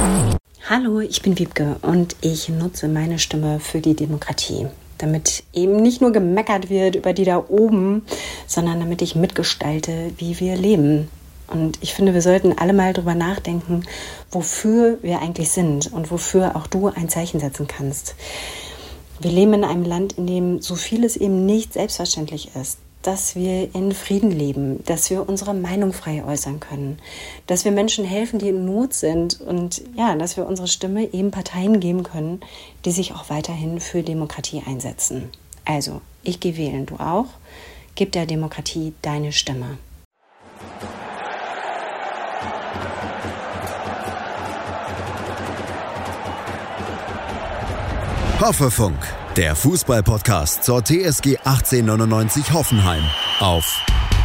Hallo, ich bin Wiebke und ich nutze meine Stimme für die Demokratie, damit eben nicht nur gemeckert wird über die da oben, sondern damit ich mitgestalte, wie wir leben. Und ich finde, wir sollten alle mal drüber nachdenken, wofür wir eigentlich sind und wofür auch du ein Zeichen setzen kannst. Wir leben in einem Land, in dem so vieles eben nicht selbstverständlich ist. Dass wir in Frieden leben, dass wir unsere Meinung frei äußern können, dass wir Menschen helfen, die in Not sind und ja, dass wir unsere Stimme eben Parteien geben können, die sich auch weiterhin für Demokratie einsetzen. Also, ich gehe wählen, du auch. Gib der Demokratie deine Stimme. Hoffefunk, der Fußball-Podcast zur TSG 1899 Hoffenheim auf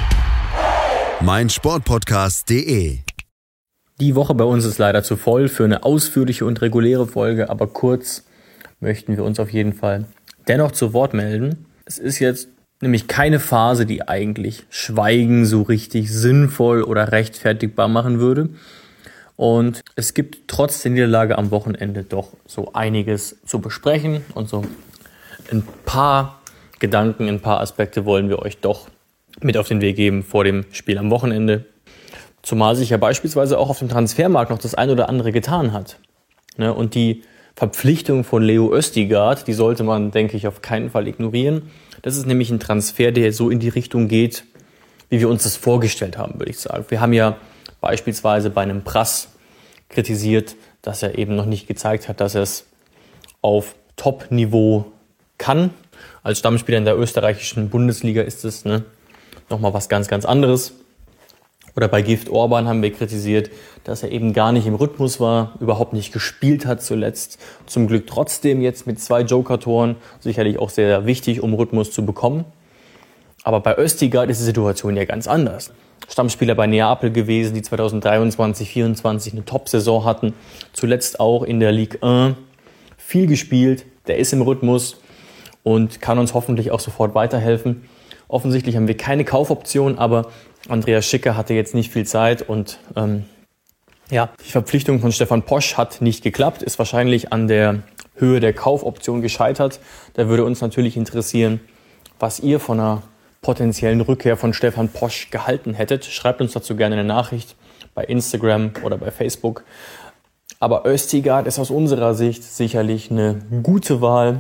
meinsportpodcast.de. Die Woche bei uns ist leider zu voll für eine ausführliche und reguläre Folge, aber kurz möchten wir uns auf jeden Fall dennoch zu Wort melden. Es ist jetzt nämlich keine Phase, die eigentlich Schweigen so richtig sinnvoll oder rechtfertigbar machen würde. Und es gibt trotz der Niederlage am Wochenende doch so einiges zu besprechen und so ein paar Gedanken, ein paar Aspekte wollen wir euch doch mit auf den Weg geben vor dem Spiel am Wochenende. Zumal sich ja beispielsweise auch auf dem Transfermarkt noch das ein oder andere getan hat. Und die Verpflichtung von Leo Østigard, die sollte man, denke ich, auf keinen Fall ignorieren. Das ist nämlich ein Transfer, der so in die Richtung geht, wie wir uns das vorgestellt haben, würde ich sagen. Wir haben ja beispielsweise bei einem Prass kritisiert, dass er eben noch nicht gezeigt hat, dass er es auf Top-Niveau kann. Als Stammspieler in der österreichischen Bundesliga ist es nochmal was ganz, ganz anderes. Oder bei Gift Orban haben wir kritisiert, dass er eben gar nicht im Rhythmus war, überhaupt nicht gespielt hat zuletzt. Zum Glück trotzdem jetzt mit 2 Joker-Toren, sicherlich auch sehr wichtig, um Rhythmus zu bekommen. Aber bei Østigard ist die Situation ja ganz anders. Stammspieler bei Neapel gewesen, die 2023/24 eine Top-Saison hatten. Zuletzt auch in der Ligue 1 viel gespielt. Der ist im Rhythmus und kann uns hoffentlich auch sofort weiterhelfen. Offensichtlich haben wir keine Kaufoption, aber Andreas Schicker hatte jetzt nicht viel Zeit und die Verpflichtung von Stefan Posch hat nicht geklappt, ist wahrscheinlich an der Höhe der Kaufoption gescheitert. Da würde uns natürlich interessieren, was ihr von einer potenziellen Rückkehr von Stefan Posch gehalten hättet. Schreibt uns dazu gerne eine Nachricht bei Instagram oder bei Facebook. Aber Østigard ist aus unserer Sicht sicherlich eine gute Wahl.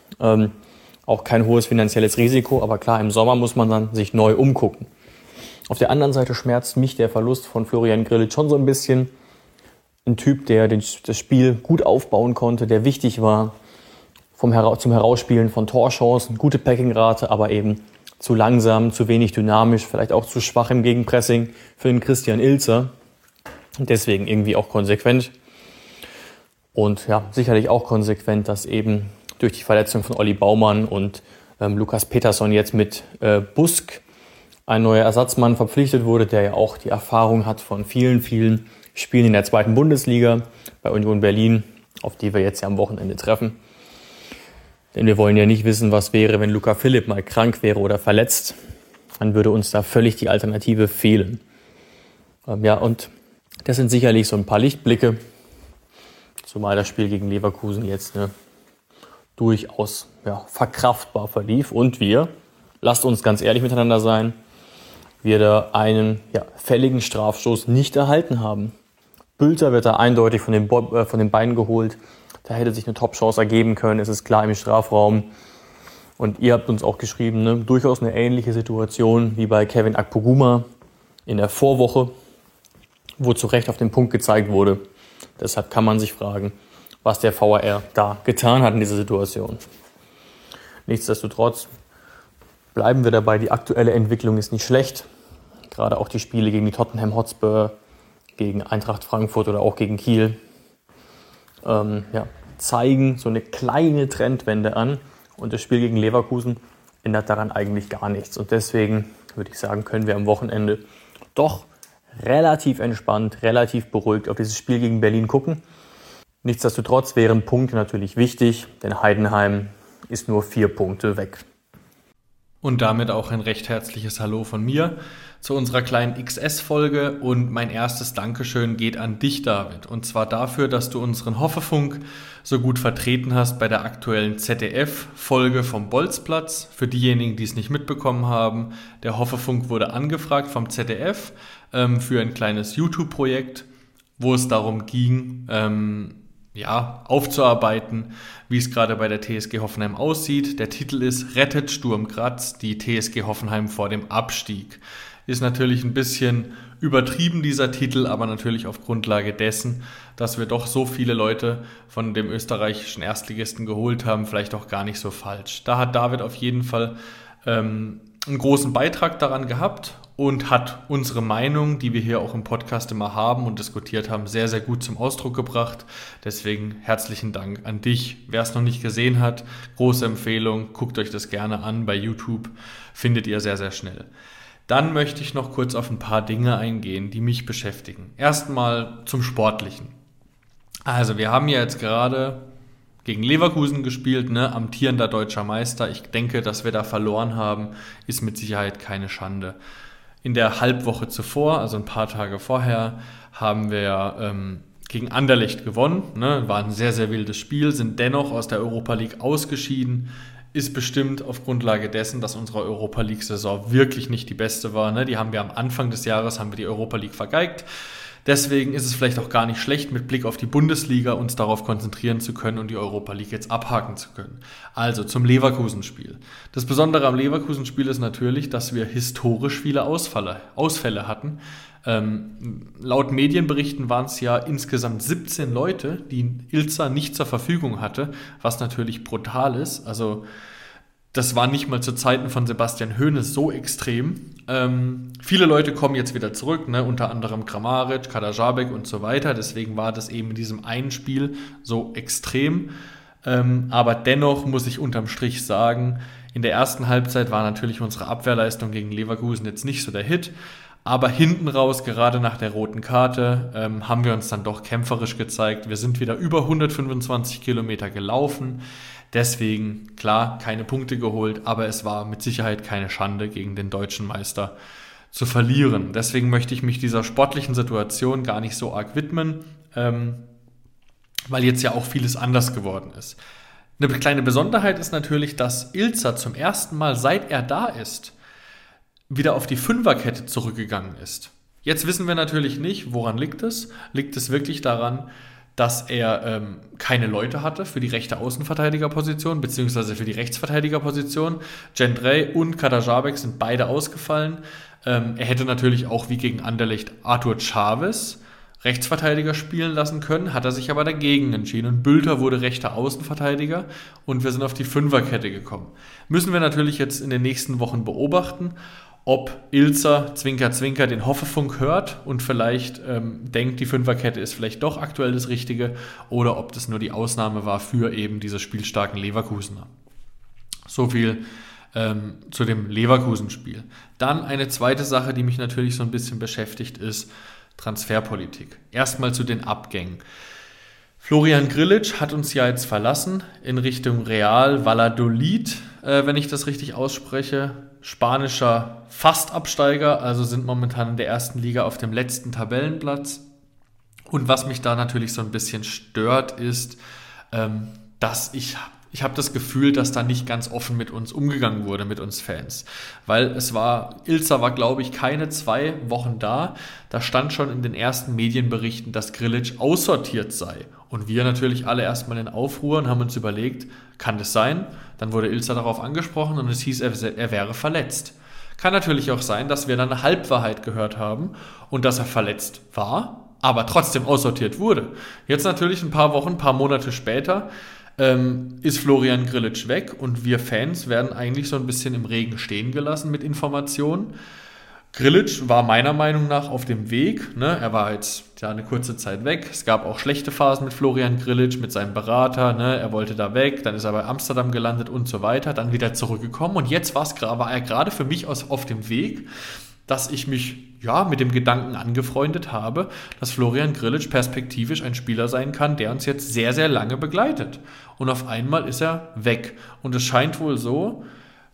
Auch kein hohes finanzielles Risiko, aber klar, im Sommer muss man dann sich neu umgucken. Auf der anderen Seite schmerzt mich der Verlust von Florian Grillitsch schon so ein bisschen. Ein Typ, der das Spiel gut aufbauen konnte, der wichtig war zum Herausspielen von Torchancen, gute Packingrate, aber eben zu langsam, zu wenig dynamisch, vielleicht auch zu schwach im Gegenpressing für den Christian Ilzer. Und deswegen irgendwie auch konsequent. Und ja, sicherlich auch konsequent, dass eben durch die Verletzung von Olli Baumann und Lukas Peterson jetzt mit Busk ein neuer Ersatzmann verpflichtet wurde, der ja auch die Erfahrung hat von vielen, vielen Spielen in der 2. Bundesliga bei Union Berlin, auf die wir jetzt ja am Wochenende treffen. Denn wir wollen ja nicht wissen, was wäre, wenn Luca Philipp mal krank wäre oder verletzt. Dann würde uns da völlig die Alternative fehlen. Und das sind sicherlich so ein paar Lichtblicke, zumal das Spiel gegen Leverkusen jetzt durchaus verkraftbar verlief. Und lasst uns ganz ehrlich miteinander sein, wir da einen fälligen Strafstoß nicht erhalten haben. Bülter wird da eindeutig von den Beinen geholt. Da hätte sich eine Top-Chance ergeben können, es ist klar im Strafraum. Und ihr habt uns auch geschrieben, durchaus eine ähnliche Situation wie bei Kevin Akpoguma in der Vorwoche, wo zu Recht auf den Punkt gezeigt wurde. Deshalb kann man sich fragen, was der VAR da getan hat in dieser Situation. Nichtsdestotrotz bleiben wir dabei, die aktuelle Entwicklung ist nicht schlecht. Gerade auch die Spiele gegen die Tottenham Hotspur, gegen Eintracht Frankfurt oder auch gegen Kiel zeigen so eine kleine Trendwende an. Und das Spiel gegen Leverkusen ändert daran eigentlich gar nichts. Und deswegen würde ich sagen, können wir am Wochenende doch relativ entspannt, relativ beruhigt auf dieses Spiel gegen Berlin gucken. Nichtsdestotrotz wären Punkte natürlich wichtig, denn Heidenheim ist nur 4 Punkte weg. Und damit auch ein recht herzliches Hallo von mir zu unserer kleinen XS-Folge. Und mein erstes Dankeschön geht an dich, David. Und zwar dafür, dass du unseren Hoffefunk so gut vertreten hast bei der aktuellen ZDF-Folge vom Bolzplatz. Für diejenigen, die es nicht mitbekommen haben, der Hoffefunk wurde angefragt vom ZDF für ein kleines YouTube-Projekt, wo es darum ging, aufzuarbeiten, wie es gerade bei der TSG Hoffenheim aussieht. Der Titel ist Rettet Sturm Graz die TSG Hoffenheim vor dem Abstieg. Ist natürlich ein bisschen übertrieben, dieser Titel, aber natürlich auf Grundlage dessen, dass wir doch so viele Leute von dem österreichischen Erstligisten geholt haben, vielleicht auch gar nicht so falsch. Da hat David auf jeden Fall einen großen Beitrag daran gehabt und hat unsere Meinung, die wir hier auch im Podcast immer haben und diskutiert haben, sehr, sehr gut zum Ausdruck gebracht. Deswegen herzlichen Dank an dich. Wer es noch nicht gesehen hat, große Empfehlung, guckt euch das gerne an. Bei YouTube findet ihr sehr, sehr schnell. Dann möchte ich noch kurz auf ein paar Dinge eingehen, die mich beschäftigen. Erstmal zum Sportlichen. Also wir haben ja jetzt gerade gegen Leverkusen gespielt, amtierender deutscher Meister. Ich denke, dass wir da verloren haben, ist mit Sicherheit keine Schande. In der Halbwoche zuvor, also ein paar Tage vorher, haben wir gegen Anderlecht gewonnen. War ein sehr, sehr wildes Spiel, sind dennoch aus der Europa League ausgeschieden. Ist bestimmt auf Grundlage dessen, dass unsere Europa League-Saison wirklich nicht die beste war. Die haben wir am Anfang des Jahres, die Europa League vergeigt. Deswegen ist es vielleicht auch gar nicht schlecht, mit Blick auf die Bundesliga uns darauf konzentrieren zu können und die Europa League jetzt abhaken zu können. Also zum Leverkusen-Spiel. Das Besondere am Leverkusen-Spiel ist natürlich, dass wir historisch viele Ausfälle hatten. Laut Medienberichten waren es ja insgesamt 17 Leute, die Ilza nicht zur Verfügung hatte, was natürlich brutal ist. Also das war nicht mal zu Zeiten von Sebastian Hoeneß so extrem. Viele Leute kommen jetzt wieder zurück, unter anderem Kramaric, Kaderabek und so weiter. Deswegen war das eben in diesem einen Spiel so extrem. Aber dennoch muss ich unterm Strich sagen, in der ersten Halbzeit war natürlich unsere Abwehrleistung gegen Leverkusen jetzt nicht so der Hit. Aber hinten raus, gerade nach der roten Karte, haben wir uns dann doch kämpferisch gezeigt. Wir sind wieder über 125 Kilometer gelaufen. Deswegen, klar, keine Punkte geholt, aber es war mit Sicherheit keine Schande, gegen den deutschen Meister zu verlieren. Deswegen möchte ich mich dieser sportlichen Situation gar nicht so arg widmen, weil jetzt ja auch vieles anders geworden ist. Eine kleine Besonderheit ist natürlich, dass Ilza zum ersten Mal, seit er da ist, wieder auf die Fünferkette zurückgegangen ist. Jetzt wissen wir natürlich nicht, woran liegt es. Liegt es wirklich daran, dass er keine Leute hatte für die rechte Außenverteidigerposition beziehungsweise für die Rechtsverteidigerposition. Gendrey und Kaderabek sind beide ausgefallen. Er hätte natürlich auch wie gegen Anderlecht Arthur Chavez Rechtsverteidiger spielen lassen können, hat er sich aber dagegen entschieden. Und Bülter wurde rechter Außenverteidiger und wir sind auf die Fünferkette gekommen. Müssen wir natürlich jetzt in den nächsten Wochen beobachten, ob Ilza, Zwinker, Zwinker, den Hoffefunk hört und vielleicht denkt, die Fünferkette ist vielleicht doch aktuell das Richtige oder ob das nur die Ausnahme war für eben diese spielstarken Leverkusener. So viel zu dem Leverkusen-Spiel. Dann eine zweite Sache, die mich natürlich so ein bisschen beschäftigt, ist Transferpolitik. Erstmal zu den Abgängen. Florian Grillitsch hat uns ja jetzt verlassen in Richtung Real Valladolid, wenn ich das richtig ausspreche. Spanischer Fastabsteiger, also sind momentan in der ersten Liga auf dem letzten Tabellenplatz. Und was mich da natürlich so ein bisschen stört, ist, dass ich habe das Gefühl, dass da nicht ganz offen mit uns umgegangen wurde, mit uns Fans. Weil Ilza war, glaube ich, keine 2 Wochen da. Da stand schon in den ersten Medienberichten, dass Grillitsch aussortiert sei. Und wir natürlich alle erstmal in Aufruhr und haben uns überlegt, kann das sein? Dann wurde Ilza darauf angesprochen und es hieß, er wäre verletzt. Kann natürlich auch sein, dass wir dann eine Halbwahrheit gehört haben und dass er verletzt war, aber trotzdem aussortiert wurde. Jetzt natürlich ein paar Monate später ist Florian Grillitsch weg und wir Fans werden eigentlich so ein bisschen im Regen stehen gelassen mit Informationen. Grillitsch war meiner Meinung nach auf dem Weg. Er war jetzt eine kurze Zeit weg. Es gab auch schlechte Phasen mit Florian Grillitsch, mit seinem Berater. Er wollte da weg, dann ist er bei Amsterdam gelandet und so weiter, dann wieder zurückgekommen. Und jetzt war er gerade für mich auf dem Weg, dass ich mich mit dem Gedanken angefreundet habe, dass Florian Grillitsch perspektivisch ein Spieler sein kann, der uns jetzt sehr, sehr lange begleitet. Und auf einmal ist er weg. Und es scheint wohl so,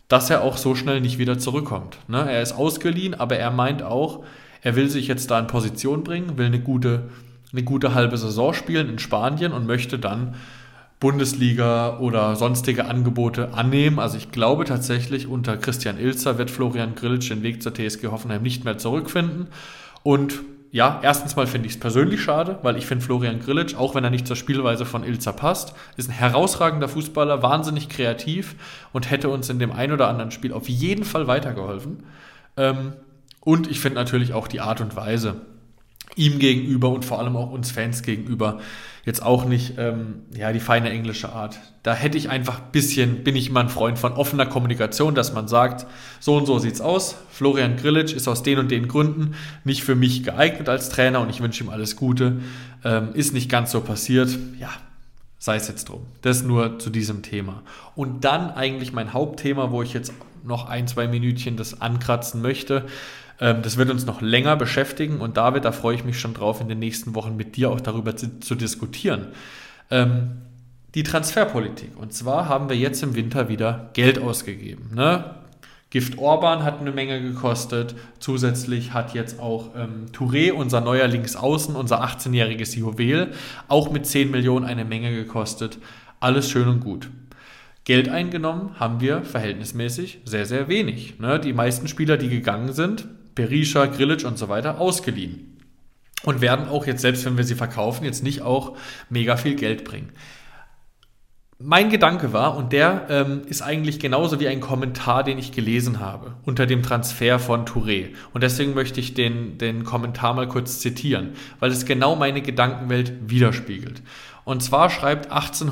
dass er auch so schnell nicht wieder zurückkommt. Ne? Er ist ausgeliehen, aber er meint auch, er will sich jetzt da in Position bringen, will eine gute halbe Saison spielen in Spanien und möchte dann Bundesliga oder sonstige Angebote annehmen. Also ich glaube tatsächlich, unter Christian Ilzer wird Florian Grillitsch den Weg zur TSG Hoffenheim nicht mehr zurückfinden. Und ja, erstens mal finde ich es persönlich schade, weil ich finde Florian Grillitsch, auch wenn er nicht zur Spielweise von Ilzer passt, ist ein herausragender Fußballer, wahnsinnig kreativ und hätte uns in dem ein oder anderen Spiel auf jeden Fall weitergeholfen. Und ich finde natürlich auch die Art und Weise ihm gegenüber und vor allem auch uns Fans gegenüber jetzt auch nicht die feine englische Art. Da hätte ich einfach bin ich immer ein Freund von offener Kommunikation, dass man sagt, so und so sieht's aus. Florian Grillitsch ist aus den und den Gründen nicht für mich geeignet als Trainer und ich wünsche ihm alles Gute. Ist nicht ganz so passiert. Ja, sei es jetzt drum. Das nur zu diesem Thema. Und dann eigentlich mein Hauptthema, wo ich jetzt noch 1-2 Minütchen das ankratzen möchte. Das wird uns noch länger beschäftigen und David, da freue ich mich schon drauf, in den nächsten Wochen mit dir auch darüber zu diskutieren. Die Transferpolitik. Und zwar haben wir jetzt im Winter wieder Geld ausgegeben. Ne? Gift Orban hat eine Menge gekostet. Zusätzlich hat jetzt auch Touré, unser neuer Linksaußen, unser 18-jähriges Juwel, auch mit 10 Millionen eine Menge gekostet. Alles schön und gut. Geld eingenommen haben wir verhältnismäßig sehr, sehr wenig. Ne? Die meisten Spieler, die gegangen sind, Berisha, Grillitsch und so weiter, ausgeliehen. Und werden auch jetzt, selbst wenn wir sie verkaufen, jetzt nicht auch mega viel Geld bringen. Mein Gedanke war, und der ist eigentlich genauso wie ein Kommentar, den ich gelesen habe, unter dem Transfer von Touré. Und deswegen möchte ich den Kommentar mal kurz zitieren, weil es genau meine Gedankenwelt widerspiegelt. Und zwar schreibt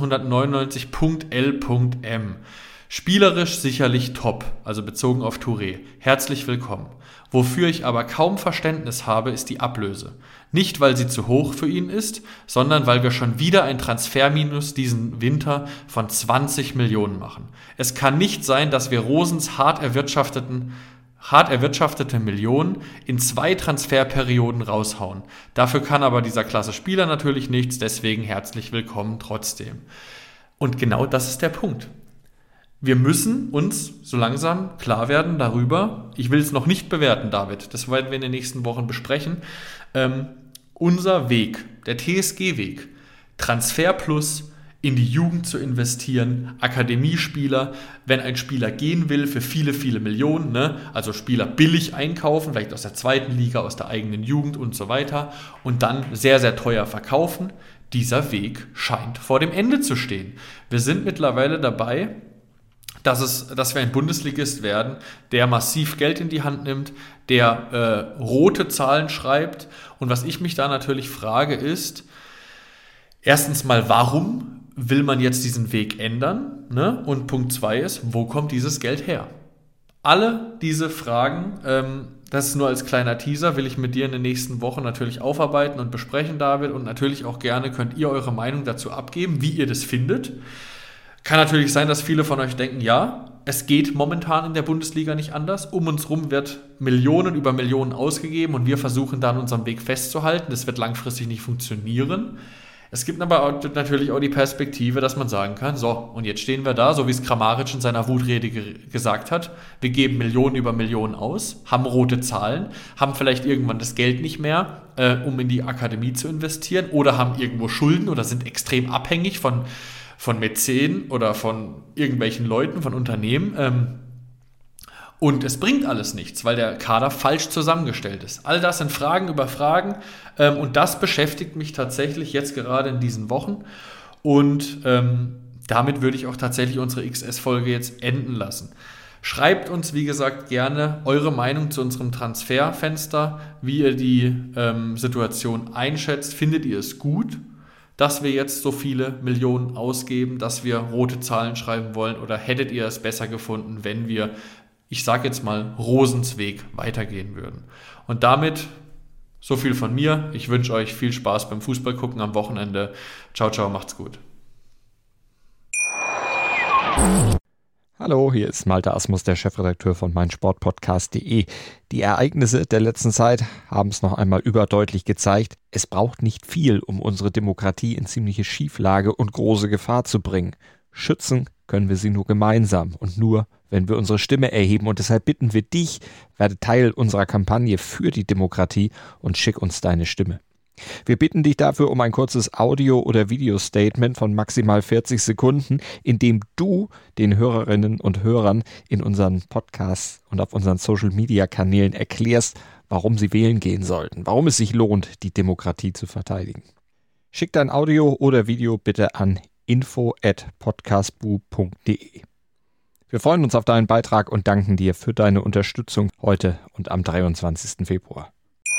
1899.L.M. Spielerisch sicherlich top, also bezogen auf Touré. Herzlich willkommen. Wofür ich aber kaum Verständnis habe, ist die Ablöse. Nicht, weil sie zu hoch für ihn ist, sondern weil wir schon wieder ein Transferminus diesen Winter von 20 Millionen machen. Es kann nicht sein, dass wir Rosens hart erwirtschaftete Millionen in 2 Transferperioden raushauen. Dafür kann aber dieser klasse Spieler natürlich nichts, deswegen herzlich willkommen trotzdem. Und genau das ist der Punkt. Wir müssen uns so langsam klar werden darüber, ich will es noch nicht bewerten, David, das werden wir in den nächsten Wochen besprechen, unser Weg, der TSG-Weg, Transfer Plus, in die Jugend zu investieren, Akademiespieler, wenn ein Spieler gehen will für viele, viele Millionen, ne? Also Spieler billig einkaufen, vielleicht aus der 2. Liga, aus der eigenen Jugend und so weiter und dann sehr, sehr teuer verkaufen, dieser Weg scheint vor dem Ende zu stehen. Wir sind mittlerweile dabei, dass wir ein Bundesligist werden, der massiv Geld in die Hand nimmt, der rote Zahlen schreibt. Und was ich mich da natürlich frage ist, erstens mal, warum will man jetzt diesen Weg ändern? Ne? Und Punkt 2 ist, wo kommt dieses Geld her? Alle diese Fragen, das ist nur als kleiner Teaser, will ich mit dir in den nächsten Wochen natürlich aufarbeiten und besprechen, David. Und natürlich auch gerne könnt ihr eure Meinung dazu abgeben, wie ihr das findet. Kann natürlich sein, dass viele von euch denken, ja, es geht momentan in der Bundesliga nicht anders. Um uns rum wird Millionen über Millionen ausgegeben und wir versuchen da an unserem Weg festzuhalten. Das wird langfristig nicht funktionieren. Es gibt aber auch, natürlich auch die Perspektive, dass man sagen kann, so, und jetzt stehen wir da, so wie es Kramaric in seiner Wutrede gesagt hat, wir geben Millionen über Millionen aus, haben rote Zahlen, haben vielleicht irgendwann das Geld nicht mehr, um in die Akademie zu investieren oder haben irgendwo Schulden oder sind extrem abhängig von Mäzen oder von irgendwelchen Leuten, von Unternehmen. Und es bringt alles nichts, weil der Kader falsch zusammengestellt ist. All das sind Fragen über Fragen und das beschäftigt mich tatsächlich jetzt gerade in diesen Wochen. Und damit würde ich auch tatsächlich unsere XS-Folge jetzt enden lassen. Schreibt uns, wie gesagt, gerne eure Meinung zu unserem Transferfenster, wie ihr die Situation einschätzt. Findet ihr es gut, dass wir jetzt so viele Millionen ausgeben, dass wir rote Zahlen schreiben wollen? Oder hättet ihr es besser gefunden, wenn wir, ich sage jetzt mal, Rosens Weg weitergehen würden? Und damit so viel von mir. Ich wünsche euch viel Spaß beim Fußballgucken am Wochenende. Ciao, ciao, macht's gut. Hallo, hier ist Malte Asmus, der Chefredakteur von meinsportpodcast.de. Die Ereignisse der letzten Zeit haben es noch einmal überdeutlich gezeigt. Es braucht nicht viel, um unsere Demokratie in ziemliche Schieflage und große Gefahr zu bringen. Schützen können wir sie nur gemeinsam und nur, wenn wir unsere Stimme erheben. Und deshalb bitten wir dich, werde Teil unserer Kampagne für die Demokratie und schick uns deine Stimme. Wir bitten dich dafür um ein kurzes Audio- oder Videostatement von maximal 40 Sekunden, in dem du den Hörerinnen und Hörern in unseren Podcasts und auf unseren Social-Media-Kanälen erklärst, warum sie wählen gehen sollten, warum es sich lohnt, die Demokratie zu verteidigen. Schick dein Audio oder Video bitte an info@podcastbu.de. Wir freuen uns auf deinen Beitrag und danken dir für deine Unterstützung heute und am 23. Februar.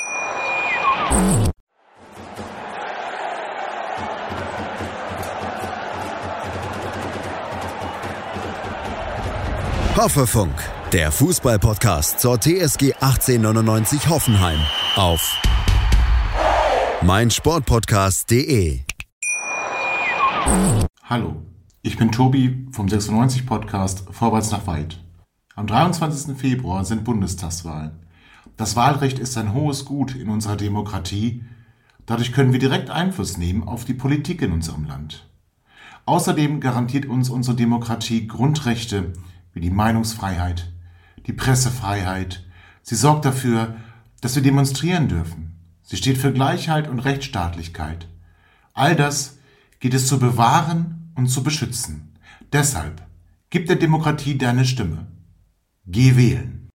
Hoffefunk, der Fußball-Podcast zur TSG 1899 Hoffenheim auf meinsportpodcast.de. Hallo, ich bin Tobi vom 96-Podcast Vorwärts nach Weit. Am 23. Februar sind Bundestagswahlen. Das Wahlrecht ist ein hohes Gut in unserer Demokratie. Dadurch können wir direkt Einfluss nehmen auf die Politik in unserem Land. Außerdem garantiert uns unsere Demokratie Grundrechte wie die Meinungsfreiheit, die Pressefreiheit. Sie sorgt dafür, dass wir demonstrieren dürfen. Sie steht für Gleichheit und Rechtsstaatlichkeit. All das geht es zu bewahren und zu beschützen. Deshalb gib der Demokratie deine Stimme. Geh wählen.